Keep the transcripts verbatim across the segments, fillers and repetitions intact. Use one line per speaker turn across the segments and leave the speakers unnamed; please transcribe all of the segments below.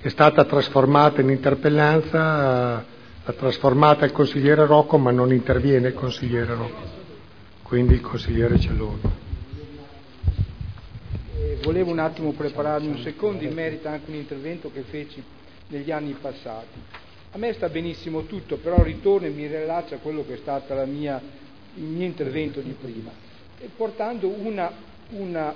è stata trasformata in interpellanza, l'ha trasformata il consigliere Rocco, ma non interviene il consigliere Rocco, quindi il consigliere Celloni.
Eh, volevo un attimo prepararmi un secondo in merito anche a un intervento che feci negli anni passati. A me sta benissimo tutto, però ritorno e mi rilaccio a quello che è stato la mia, il mio intervento di prima, e portando una, una,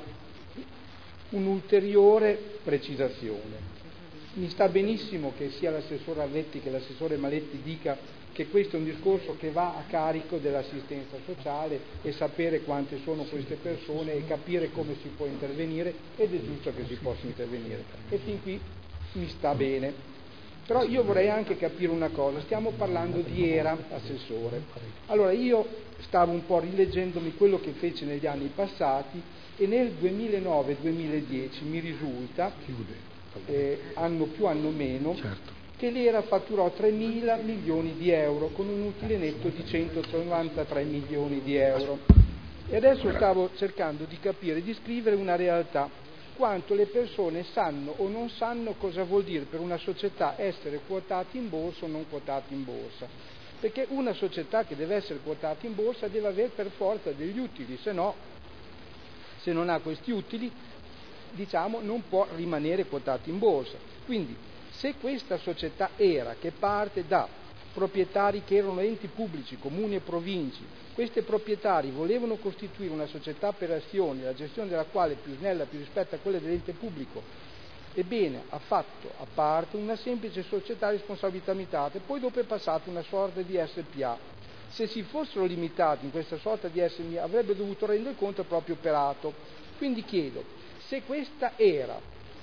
un'ulteriore precisazione. Mi sta benissimo che sia l'assessore Arletti che l'assessore Maletti dica che questo è un discorso che va a carico dell'assistenza sociale e sapere quante sono queste persone e capire come si può intervenire, ed è giusto che si possa intervenire. E fin qui mi sta bene. Però io vorrei anche capire una cosa, stiamo parlando di era assessore. Allora io stavo un po' rileggendomi quello che fece negli anni passati e nel duemilanove duemiladieci mi risulta, eh, anno più anno meno, certo, che l'era fatturò tremila milioni di euro con un utile netto di centonovantatré milioni di euro. E adesso stavo cercando di capire, di scrivere una realtà, quanto le persone sanno o non sanno cosa vuol dire per una società essere quotata in borsa o non quotata in borsa. Perché una società che deve essere quotata in borsa deve avere per forza degli utili, se no, se non ha questi utili, diciamo, non può rimanere quotata in borsa. Quindi, se questa società era, che parte da proprietari che erano enti pubblici, comuni e province, questi proprietari volevano costituire una società per azioni, la gestione della quale è più snella, più rispetto a quella dell'ente pubblico, ebbene ha fatto a parte una semplice società a responsabilità limitata e poi dopo è passata una sorta di S P A. Se si fossero limitati in questa sorta di S P A avrebbe dovuto rendere conto del proprio operato. Quindi chiedo, se questa era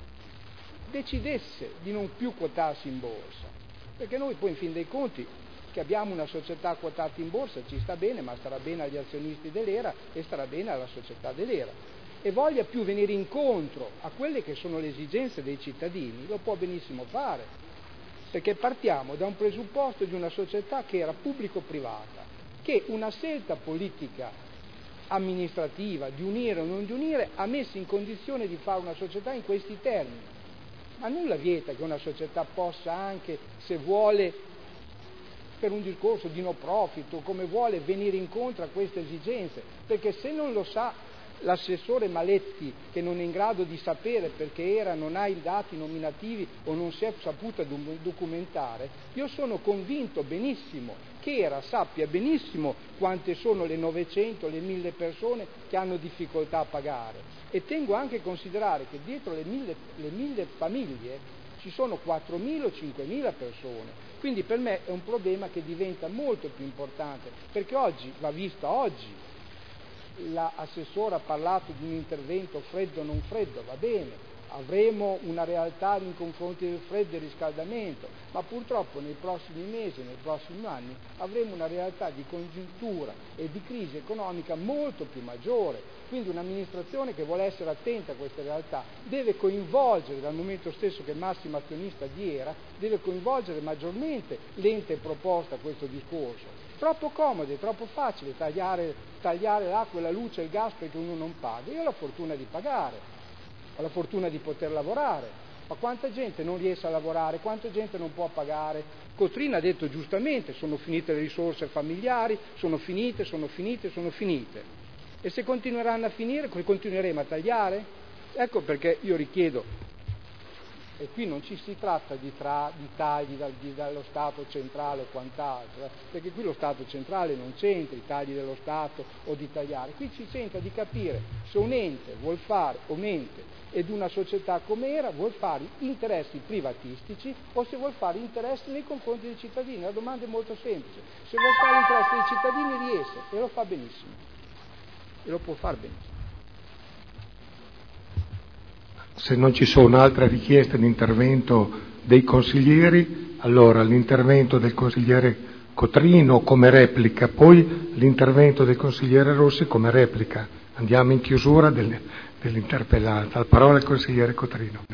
decidesse di non più quotarsi in borsa, perché noi poi in fin dei conti che abbiamo una società quotata in borsa ci sta bene, ma starà bene agli azionisti dell'era e starà bene alla società dell'era, e voglia più venire incontro a quelle che sono le esigenze dei cittadini, lo può benissimo fare, perché partiamo da un presupposto di una società che era pubblico-privata, che una scelta politica amministrativa di unire o non di unire ha messo in condizione di fare una società in questi termini. Ma nulla vieta che una società possa anche, se vuole, per un discorso di no profit o come vuole, venire incontro a queste esigenze, perché se non lo sa l'assessore Maletti, che non è in grado di sapere perché era, non ha i dati nominativi o non si è saputa documentare, io sono convinto benissimo che era sappia benissimo quante sono le novecento, le mille persone che hanno difficoltà a pagare, e tengo anche a considerare che dietro le mille, le mille famiglie ci sono quattromila o cinquemila persone, quindi per me è un problema che diventa molto più importante, perché oggi va visto oggi. L'assessore ha parlato di un intervento freddo o non freddo, va bene, avremo una realtà nei confronti del freddo e riscaldamento, ma purtroppo nei prossimi mesi, nei prossimi anni avremo una realtà di congiuntura e di crisi economica molto più maggiore, quindi un'amministrazione che vuole essere attenta a queste realtà deve coinvolgere, dal momento stesso che è massimo azionista di Era, deve coinvolgere maggiormente l'ente proposto a questo discorso. Troppo comodo, è troppo facile tagliare, tagliare l'acqua, la luce e il gas perché uno non paga. Io ho la fortuna di pagare, ho la fortuna di poter lavorare, ma quanta gente non riesce a lavorare, quanta gente non può pagare? Cotrina ha detto giustamente, sono finite le risorse familiari, sono finite, sono finite, sono finite. E se continueranno a finire, continueremo a tagliare? Ecco perché io richiedo, e qui non ci si tratta di, tra, di tagli dal, di, dallo Stato centrale o quant'altro, eh, perché qui lo Stato centrale non c'entra i tagli dello Stato o di tagliare, qui si tenta di capire se un ente vuol fare, un ente ed una società come Era vuol fare interessi privatistici o se vuol fare interessi nei confronti dei cittadini. La domanda è molto semplice, se vuol fare interessi dei cittadini riesce e lo fa benissimo, e lo può fare benissimo.
Se non ci sono altre richieste di intervento dei consiglieri, allora l'intervento del consigliere Cotrino come replica, poi l'intervento del consigliere Rossi come replica. Andiamo in chiusura del, dell'interpellanza. La parola al consigliere Cotrino.